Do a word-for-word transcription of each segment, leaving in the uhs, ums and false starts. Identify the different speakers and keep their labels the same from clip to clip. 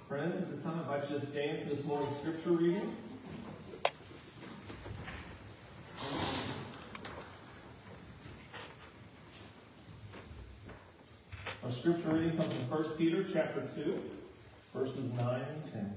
Speaker 1: Friends, at this time, I invite you to stand for this morning's scripture reading. Our scripture reading comes from First Peter chapter two, verses nine and ten.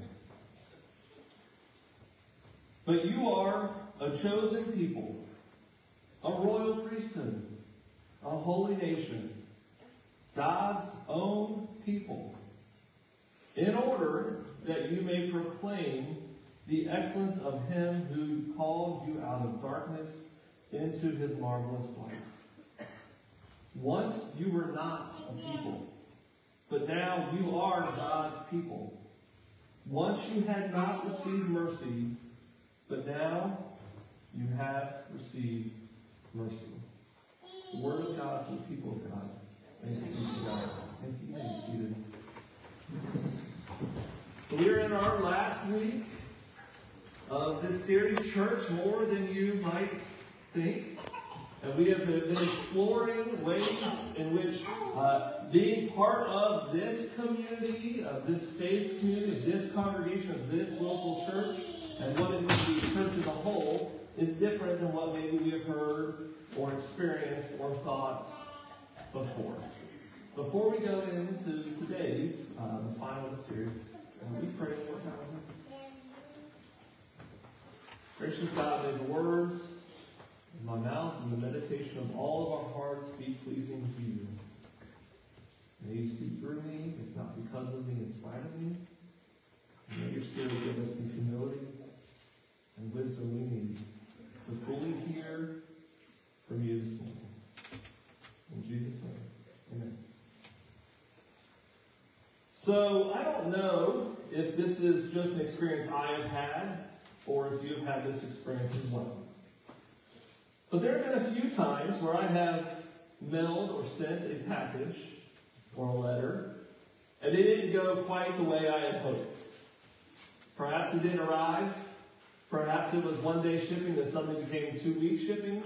Speaker 1: But you are a chosen people, a royal priesthood, a holy nation, God's own people, in order that you may proclaim the excellence of him who called you out of darkness into his marvelous light. Once you were not a people, but now you are God's people. Once you had not received mercy, but now you have received mercy. The word of God for the people of God. Thanks be to God. Thank you. You may be seated. So we are in our last week of this series, Church More Than You Might Think. And we have been exploring ways in which uh, being part of this community, of this faith community, of this congregation, of this local church, and what it means to be church as a whole, is different than what maybe we have heard or experienced or thought before. Before we go into today's, uh, the final of the series, uh, we pray one more time. Gracious God, may the words of my mouth and the meditation of all of our hearts be pleasing to you. May you speak through me, if not because of me, in spite of me. And may your Spirit give us the humility and wisdom we need to fully hear from you this morning. In Jesus' name, amen. So, I don't know if this is just an experience I have had, or if you've had this experience as well. But there have been a few times where I have mailed or sent a package or a letter, and it didn't go quite the way I had hoped. Perhaps it didn't arrive. Perhaps it was one-day shipping that suddenly became two-week shipping.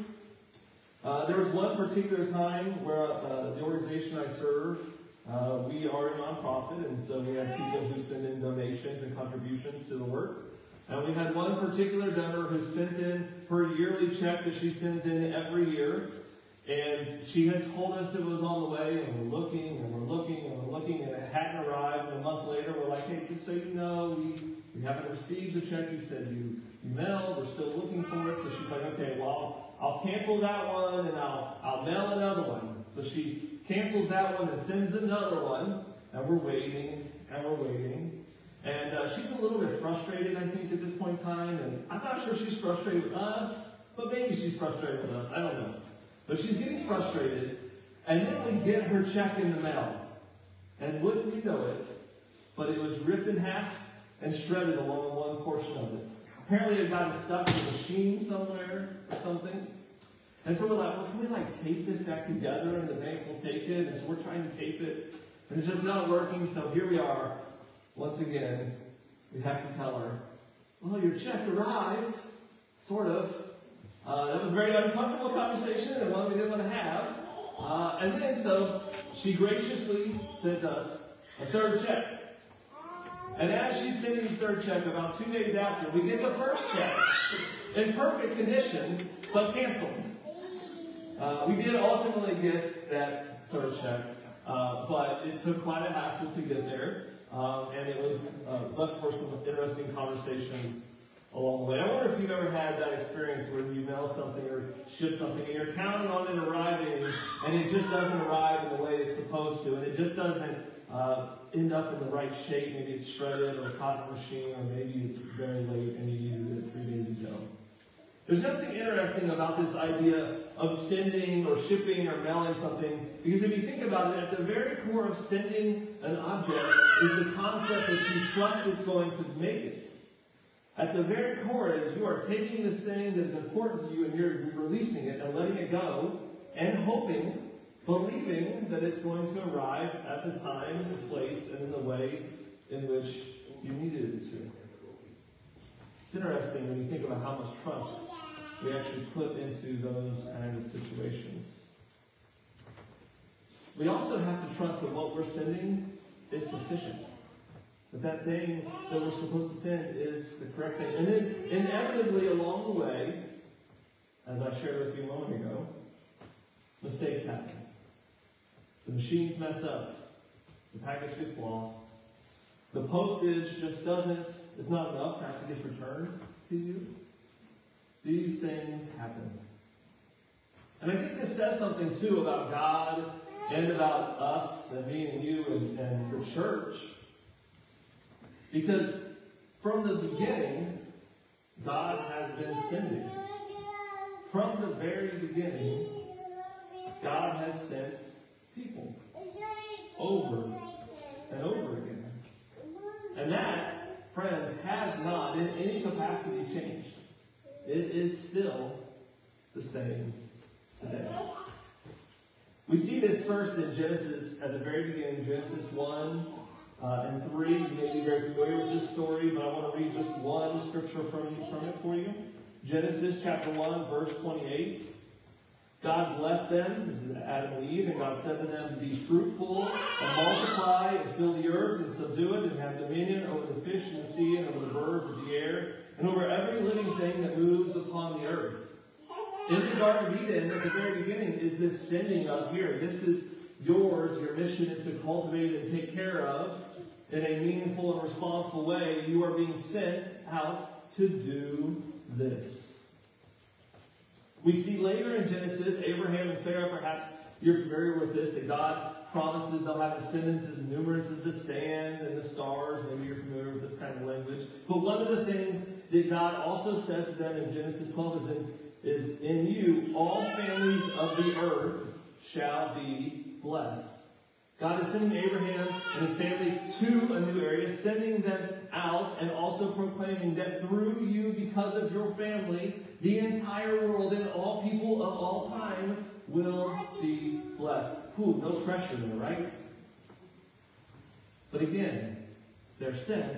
Speaker 1: Uh, there was one particular time where uh, the organization I serve, uh, we are a nonprofit, and so we have people who send in donations and contributions to the work. And we had one particular donor who sent in her yearly check that she sends in every year. And she had told us it was on the way, and we're looking, and we're looking, and we're looking, and it hadn't arrived. And a month later, we're like, hey, just so you know, we, we haven't received the check you said you, you mailed. We're still looking for it. So she's like, okay, well, I'll, I'll cancel that one, and I'll, I'll mail another one. So she cancels that one and sends another one. And we're waiting, and we're waiting. And uh, she's a little bit frustrated, I think, at this point in time. And I'm not sure she's frustrated with us, but maybe she's frustrated with us. I don't know. But she's getting frustrated. And then we get her check in the mail. And wouldn't you know it, but it was ripped in half and shredded along one portion of it. Apparently it got stuck in a machine somewhere or something. And so we're like, well, can we like tape this back together and the bank will take it? And so we're trying to tape it. And it's just not working. So here we are. Once again, we have to tell her, well, your check arrived, sort of. Uh, that was a very uncomfortable conversation and one we didn't want to have. Uh, and then, so, she graciously sent us a third check. And as she's sending the third check, about two days after, we get the first check in perfect condition, but canceled. Uh, we did ultimately get that third check, uh, but it took quite a hassle to get there. Um, and it was uh, left for some interesting conversations along the way. I wonder if you've ever had that experience where you mail something or ship something and you're counting on it arriving and it just doesn't arrive in the way it's supposed to, and it just doesn't uh, end up in the right shape. Maybe it's shredded or caught in a machine, or maybe it's very late and you needed it three days ago. There's nothing interesting about this idea of sending or shipping or mailing something, because if you think about it, at the very core of sending an object is the concept that you trust it's going to make it. At the very core is you are taking this thing that's important to you and you're releasing it and letting it go and hoping, believing that it's going to arrive at the time, the place, and in the way in which you needed it to. It's interesting when you think about how much trust we actually put into those kind of situations. We also have to trust that what we're sending is sufficient. But that thing that we're supposed to send is the correct thing. And then inevitably along the way, as I shared with you a moment ago, mistakes happen. The machines mess up. The package gets lost. The postage just doesn't, it's not enough. Perhaps it gets returned to you. These things happen. And I think this says something too about God and about us and me and you and, and the church. Because from the beginning, God has been sending. From the very beginning, God has sent people over and over again. And that, friends, has not in any capacity changed. It is still the same today. We see this first in Genesis, at the very beginning, Genesis one uh, and three. You may be very familiar with this story, but I want to read just one scripture from, from it for you. Genesis chapter one, verse twenty-eight. God blessed them, this is Adam and Eve, and God said to them, be fruitful and multiply and fill the earth and subdue it and have dominion over the fish in the sea and over the birds of the air and over every living thing that moves upon the earth. In the Garden of Eden, at the very beginning, is this sending of here. This is yours. Your mission is to cultivate and take care of in a meaningful and responsible way. You are being sent out to do this. We see later in Genesis, Abraham and Sarah, perhaps you're familiar with this, that God promises they'll have descendants as numerous as the sand and the stars. Maybe you're familiar with this kind of language. But one of the things that God also says to them in Genesis twelve is in, is in you, all families of the earth shall be blessed. God is sending Abraham and his family to a new area, sending them out and also proclaiming that through you, because of your family, the entire world and all people of all time will be blessed. Ooh, no pressure there, right? But again, they're sent,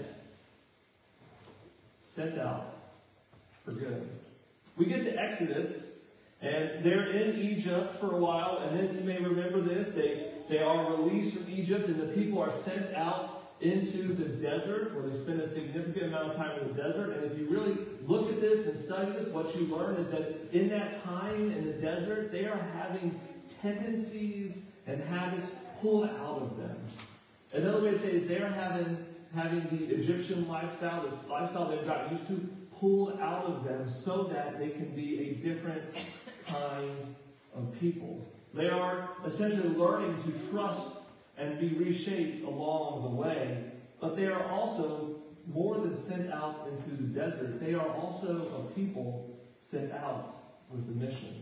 Speaker 1: sent out for good. We get to Exodus, and they're in Egypt for a while, and then you may remember this, they, they are released from Egypt, and the people are sent out into the desert, where they spend a significant amount of time in the desert. And if you really look at this and study this, what you learn is that in that time in the desert, they are having tendencies and habits pulled out of them. Another way to say it is they are having, having the Egyptian lifestyle, this lifestyle they've got used to, pulled out of them so that they can be a different kind of people. They are essentially learning to trust and be reshaped along the way. But they are also more than sent out into the desert. They are also a people sent out with a mission.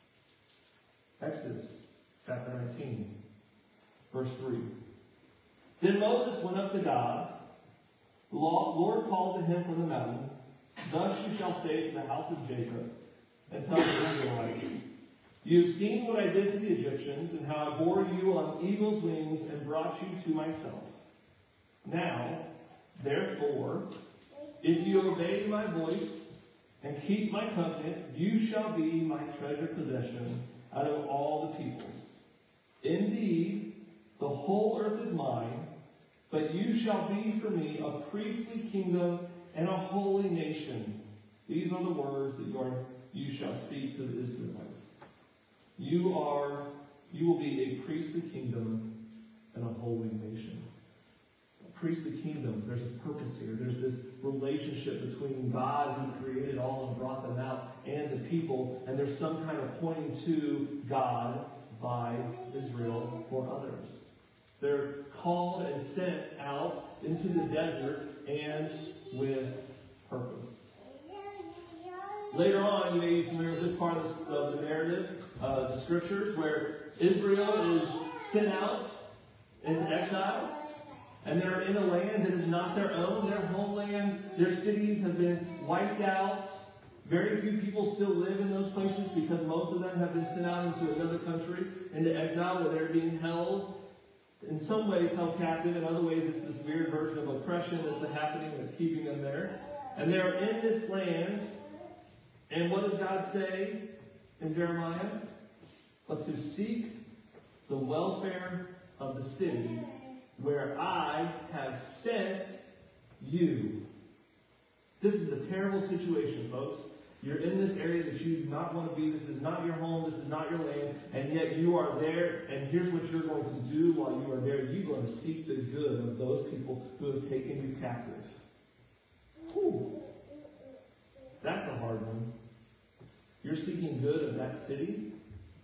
Speaker 1: Exodus chapter nineteen, verse three. Then Moses went up to God. The Lord called to him from the mountain, thus you shall say to the house of Jacob, and tell the Israelites, you have seen what I did to the Egyptians, and how I bore you on eagle's wings and brought you to myself. Now, therefore, if you obey my voice and keep my covenant, you shall be my treasured possession out of all the peoples. Indeed, the whole earth is mine, but you shall be for me a priestly kingdom and a holy nation. These are the words that you, are, you shall speak to the Israelites. You are, you will be a priestly kingdom and a holy nation. A priestly kingdom, there's a purpose here. There's this relationship between God, who created all and brought them out, and the people. And there's some kind of pointing to God by Israel for others. They're called and sent out into the desert and with purpose. Later on, you may be familiar with this part of the, of the narrative, uh, the scriptures, where Israel is sent out into exile, and they're in a land that is not their own, their homeland. Their cities have been wiped out. Very few people still live in those places because most of them have been sent out into another country, into exile, where they're being held. In some ways held captive, in other ways it's this weird version of oppression that's happening that's keeping them there. And they're in this land. And what does God say in Jeremiah? But to seek the welfare of the city where I have sent you. This is a terrible situation, folks. You're in this area that you do not want to be. This is not your home. This is not your land. And yet you are there. And here's what you're going to do while you are there. You're going to seek the good of those people who have taken you captive. Whew. That's a hard one. You're seeking good of that city.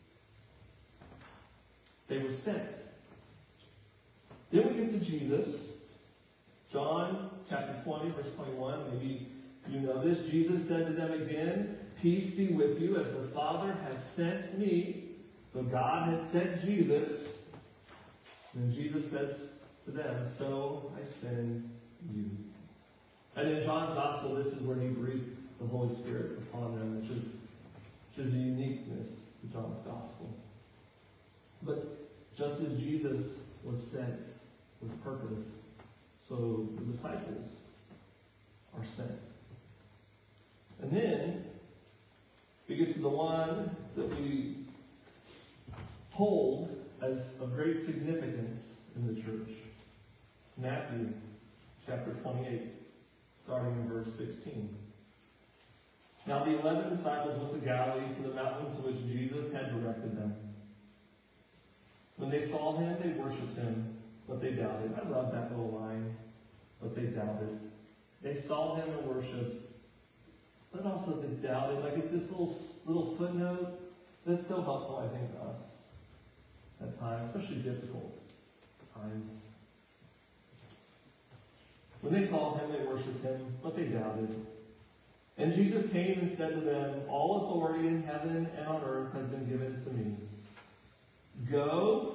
Speaker 1: They were sent. Then we get to Jesus. John chapter twenty, verse twenty-one. Maybe you know this. Jesus said to them again, "Peace be with you, as the Father has sent me." So God has sent Jesus. And Jesus says to them, "So I send you." And in John's Gospel, this is where he breathes the Holy Spirit upon them, which is, which is the uniqueness to John's Gospel. But just as Jesus was sent with purpose, so the disciples are sent. And then we get to the one that we hold as of great significance in the church. Matthew chapter twenty-eight, starting in verse sixteen. Now the eleven disciples went to Galilee, to the mountain to which Jesus had directed them. When they saw him, they worshipped him, but they doubted. I love that little line, but they doubted. They saw him and worshipped, but also they doubted. Like it's this little little footnote that's so helpful, I think, to us at times, especially difficult times. When they saw him, they worshipped him, but they doubted. And Jesus came and said to them, "All authority in heaven and on earth has been given to me. Go,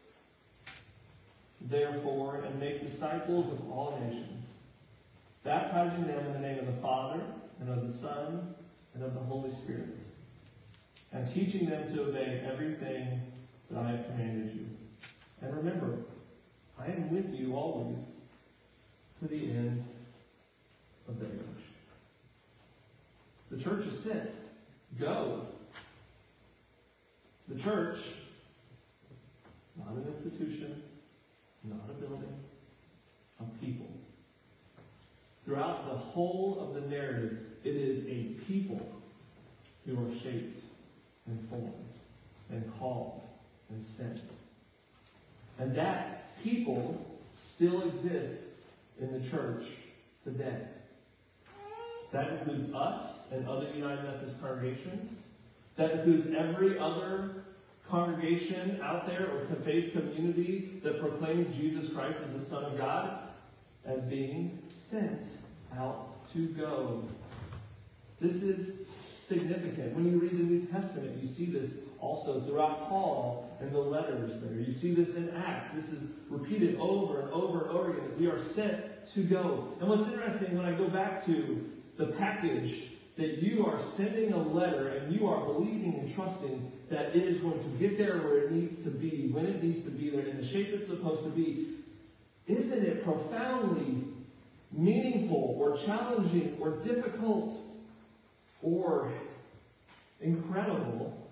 Speaker 1: therefore, and make disciples of all nations, baptizing them in the name of the Father, and of the Son, and of the Holy Spirit, and teaching them to obey everything that I have commanded you. And remember, I am with you always to the end of the age." The church is sent. Go. The church, not an institution, not a building, a people. Throughout the whole of the narrative, it is a people who are shaped and formed and called and sent. And that people still exists in the church today. That includes us and other United Methodist congregations. That includes every other congregation out there or faith community that proclaims Jesus Christ as the Son of God as being sent out to go. This is significant. When you read the New Testament, you see this also throughout Paul and the letters there. You see this in Acts. This is repeated over and over and over again. We are sent to go. And what's interesting, when I go back to the package, that you are sending a letter and you are believing and trusting that it is going to get there where it needs to be, when it needs to be there, in the shape it's supposed to be. Isn't it profoundly meaningful or challenging or difficult or incredible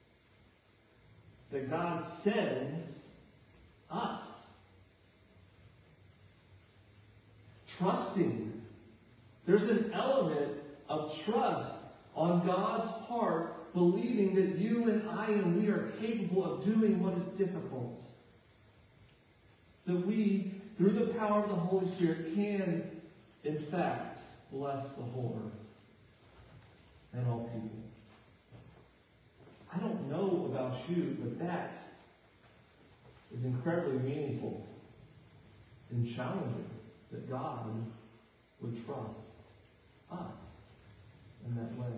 Speaker 1: that God sends us? Trusting. There's an element of trust on God's part, believing that you and I and we are capable of doing what is difficult. That we, through the power of the Holy Spirit, can, in fact, bless the whole earth and all people. I don't know about you, but that is incredibly meaningful and challenging, that God would trust us in that way.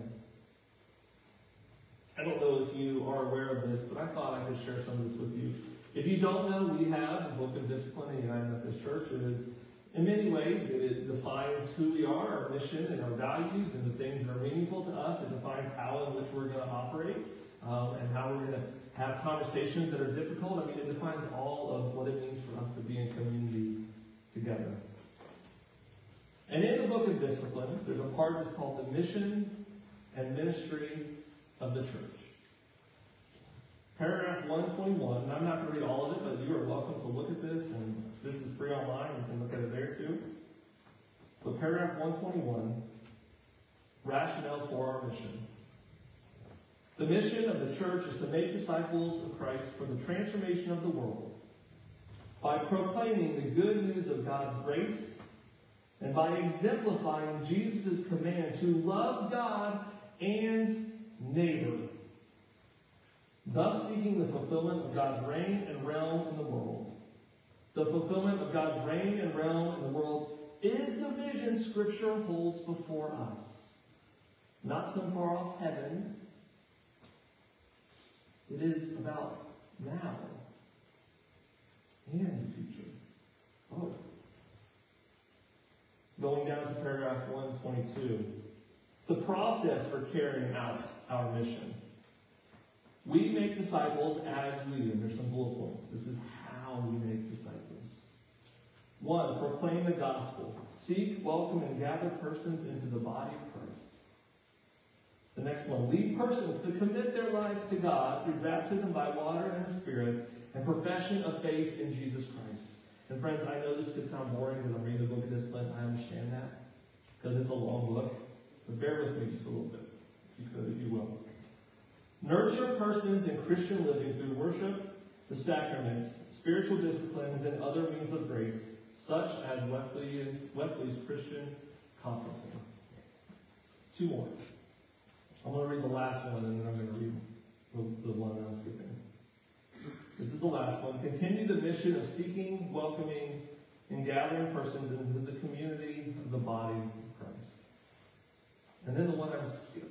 Speaker 1: I don't know if you are aware of this, but I thought I could share some of this with you. If you don't know, we have the Book of Discipline in United Methodist Church. It is, in many ways, it defines who we are, our mission and our values, and the things that are meaningful to us. It defines how in which we're going to operate, um, and how we're going to have conversations that are difficult. I mean, it defines all of what it means for us to be in community together. And in the Book of Discipline, there's a part that's called the Mission and Ministry of the Church. Paragraph one twenty-one, and I'm not going to read all of it, but you are welcome to look at this, and this is free online. You can look at it there too. paragraph one twenty-one, rationale for our mission. The mission of the church is to make disciples of Christ for the transformation of the world by proclaiming the good news of God's grace and by exemplifying Jesus' command to love God and neighbor, thus seeking the fulfillment of God's reign and realm in the world. The fulfillment of God's reign and realm in the world is the vision Scripture holds before us. Not some far off heaven. It is about now and the future. Oh. Going down to paragraph one twenty-two. The process for carrying out our mission. We make disciples as we do. And there's some bullet points. This is how we make disciples. One, proclaim the gospel. Seek, welcome, and gather persons into the body of Christ. The next one, lead persons to commit their lives to God through baptism by water and the Spirit and profession of faith in Jesus Christ. And friends, I know this could sound boring because I'm reading the book of discipline. I understand that because it's a long book. But bear with me just a little bit, if you could, if you will. Nurture persons in Christian living through worship, the sacraments, spiritual disciplines, and other means of grace, such as Wesley's, Wesley's Christian conferencing. Two more. I'm going to read the last one, and then I'm going to read the, the one I'm skipping. This is the last one. Continue the mission of seeking, welcoming, and gathering persons into the community of the body of Christ. And then the one I skipped.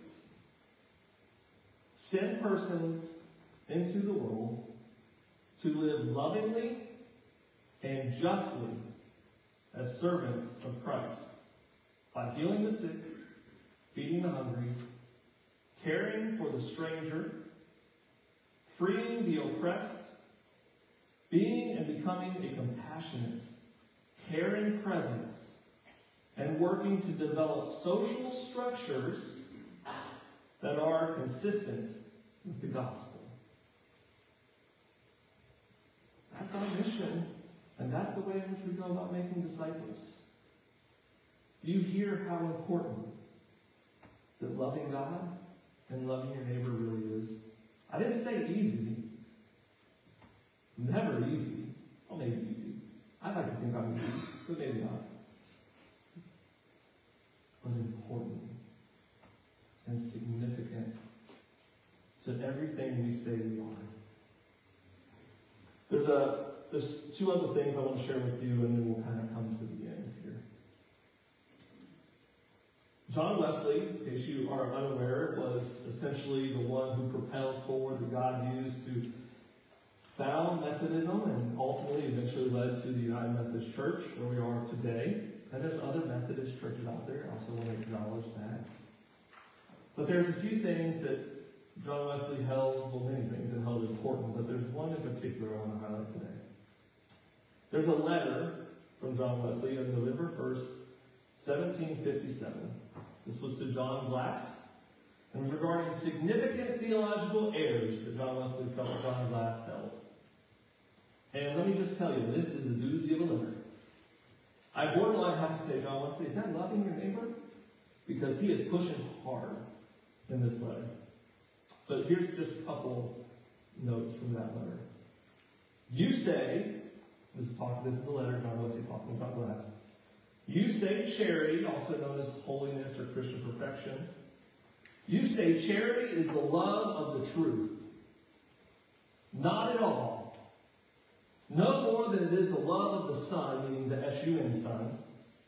Speaker 1: Send persons into the world to live lovingly and justly as servants of Christ by healing the sick, feeding the hungry, caring for the stranger, freeing the oppressed, being and becoming a compassionate, caring presence, and working to develop social structures that are consistent with the gospel. That's our mission, and that's the way in which we go about making disciples. Do you hear how important that loving God and loving your neighbor really is? I didn't say easy. Never easy. Well, maybe easy. I like to think I'm easy, but maybe not. But important and significant to everything we say we are. There's a there's two other things I want to share with you, and then we'll kind of come to the end here. John Wesley, in case you are unaware, was essentially the one who propelled forward that God used to found Methodism and ultimately eventually led to the United Methodist Church, where we are today. And there's other Methodist churches out there. I also want to acknowledge that. But there's a few things that John Wesley held, well, many things that held important, but there's one in particular I want to highlight today. There's a letter from John Wesley on November first, seventeen fifty-seven. This was to John Glass, and was regarding significant theological errors that John Wesley felt John Glass held. And let me just tell you, this is a doozy of a letter. I borderline have to say, John Wesley, is that loving your neighbor? Because he is pushing hard in this letter. But here's just a couple notes from that letter. You say, this is, talk, this is the letter John Wesley talking about Glass. You say charity, also known as holiness or Christian perfection. You say charity is the love of the truth. Not at all. No more than it is the love of the Son, meaning the S U N Son.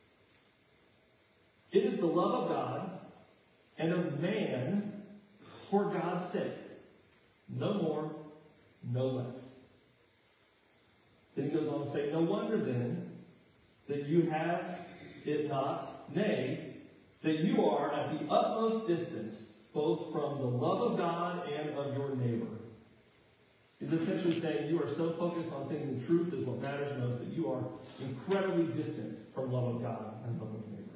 Speaker 1: It is the love of God and of man for God's sake. No more, no less. Then he goes on to say, no wonder then that you have it not, nay, that you are at the utmost distance, both from the love of God and of your neighbor. He's essentially saying you are so focused on thinking the truth is what matters most that you are incredibly distant from love of God and love of neighbor.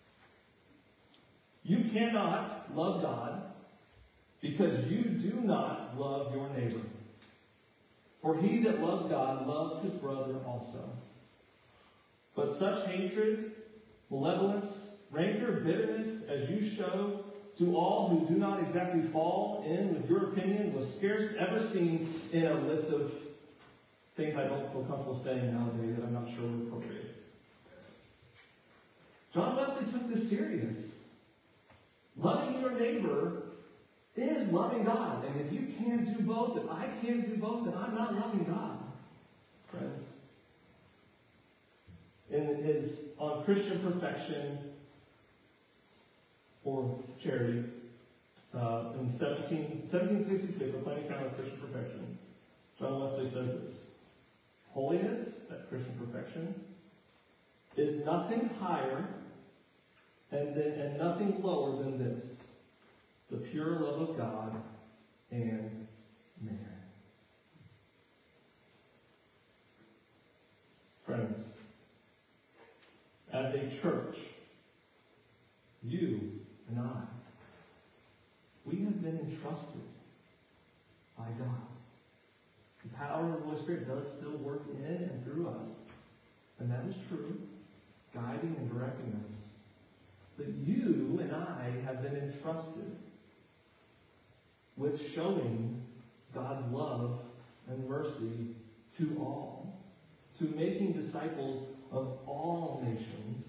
Speaker 1: You cannot love God because you do not love your neighbor. For he that loves God loves his brother also. But such hatred malevolence, rancor, bitterness, as you show to all who do not exactly fall in with your opinion, was scarce ever seen in a list of things I don't feel comfortable saying nowadays that I'm not sure are appropriate. John Wesley took this serious. Loving your neighbor is loving God. And if you can't do both, if I can't do both, then I'm not loving God. Friends. In his On Christian Perfection or Charity, uh, in seventeen, seventeen sixty-six, a plain account of Christian perfection, John Wesley says this: holiness, that Christian perfection, is nothing higher and, then, and nothing lower than this: the pure love of God and man. Friends, as a church, you and I, we have been entrusted by God. The power of the Holy Spirit does still work in and through us, and that is true, guiding and directing us. But you and I have been entrusted with showing God's love and mercy to all, to making disciples of all nations.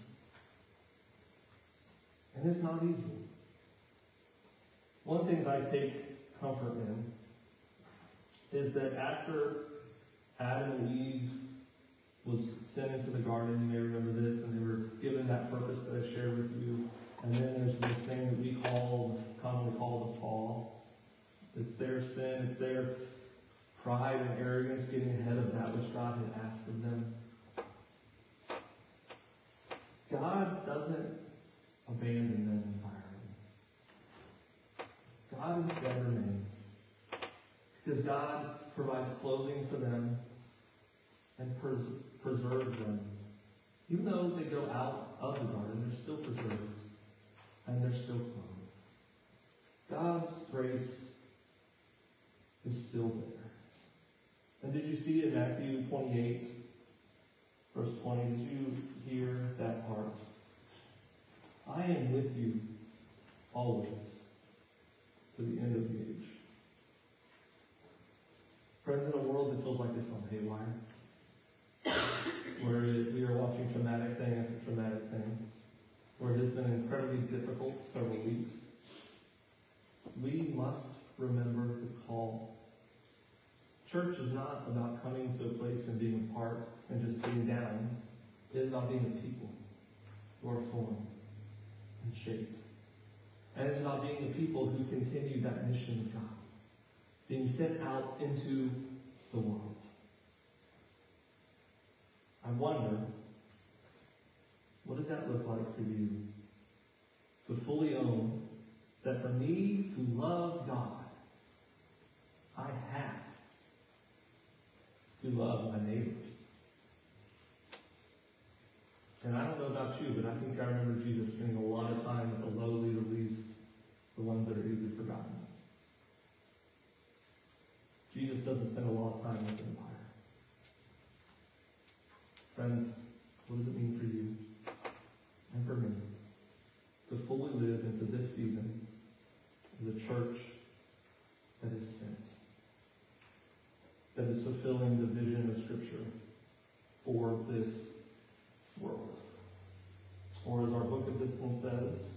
Speaker 1: And it's not easy. One of the things I take comfort in is that after Adam and Eve was sent into the garden, you may remember this, and they were given that purpose that I shared with you. And then there's this thing that we call, commonly call the fall. It's their sin, it's their pride and arrogance getting ahead of that which God had asked of them. God doesn't abandon them entirely. God instead remains. Because God provides clothing for them and pres- preserves them. Even though they go out of the garden, they're still preserved and they're still clothed. God's grace is still there. And did you see in Matthew twenty-eight, verse twenty, did you hear that part? I am with you always to the end of the age. Friends, in a world that feels like it's gone haywire, where we are watching traumatic thing after traumatic thing, where it has been incredibly difficult several weeks, we must remember the call. Church is not about coming to a place and being a part and just sitting down. It is about being a people who are formed and shaped. And it's about being a people who continue that mission of God, being sent out into the world. I wonder, what does that look like for you? To fully own that for me to love God, I have to love my neighbors. And I don't know about you, but I think I remember Jesus spending a lot of time with the lowly, the least, the ones that are easily forgotten. Jesus doesn't spend a lot of time with the empire. Friends, what does it mean for you and for me to fully live into this season as a church that is sent, that is fulfilling the vision of Scripture for this world? Or as our Book of Discipline says,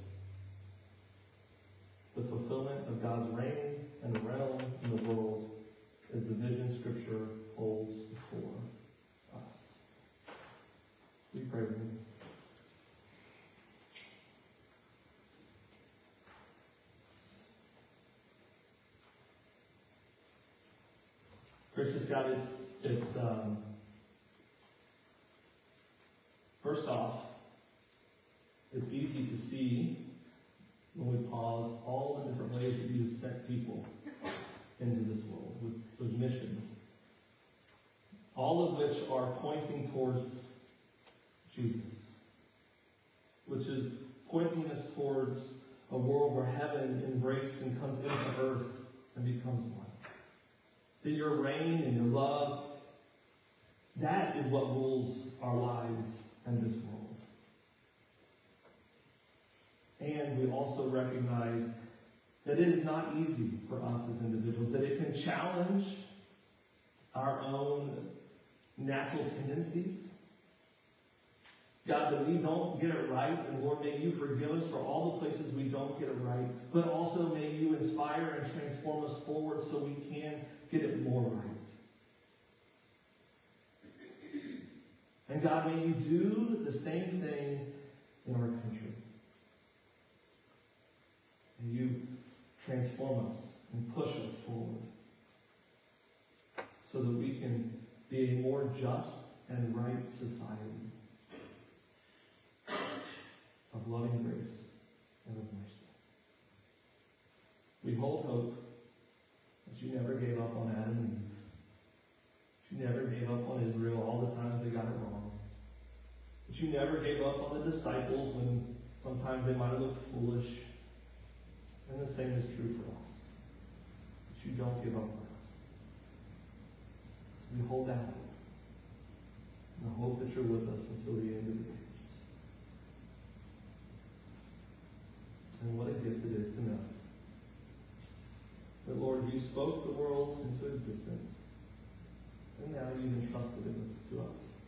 Speaker 1: the fulfillment of God's reign and realm in the world is the vision Scripture holds before us. We pray with you. Gracious God, it's, it's um, first off, it's easy to see when we pause all the different ways that you have sent people into this world with, with missions, all of which are pointing towards Jesus, which is pointing us towards a world where heaven embraces and comes into earth and becomes one. That your reign and your love, that is what rules our lives and this world. also recognize that it is not easy for us as individuals, that it can challenge our own natural tendencies. God, that we don't get it right, and Lord, may you forgive us for all the places we don't get it right, but also may you inspire and transform us forward so we can get it more right. And God, may you do the same thing in our country. May you transform us and push us forward so that we can be a more just and right society of loving grace and of mercy. We hold hope that you never gave up on Adam and Eve. That you never gave up on Israel all the times they got it wrong. That you never gave up on the disciples when sometimes they might have looked foolish. And the same is true for us. That you don't give up on us. So we hold that hope. And I hope that you're with us until the end of the ages. And what a gift it is to know that, Lord, you spoke the world into existence, and now you've entrusted it to us.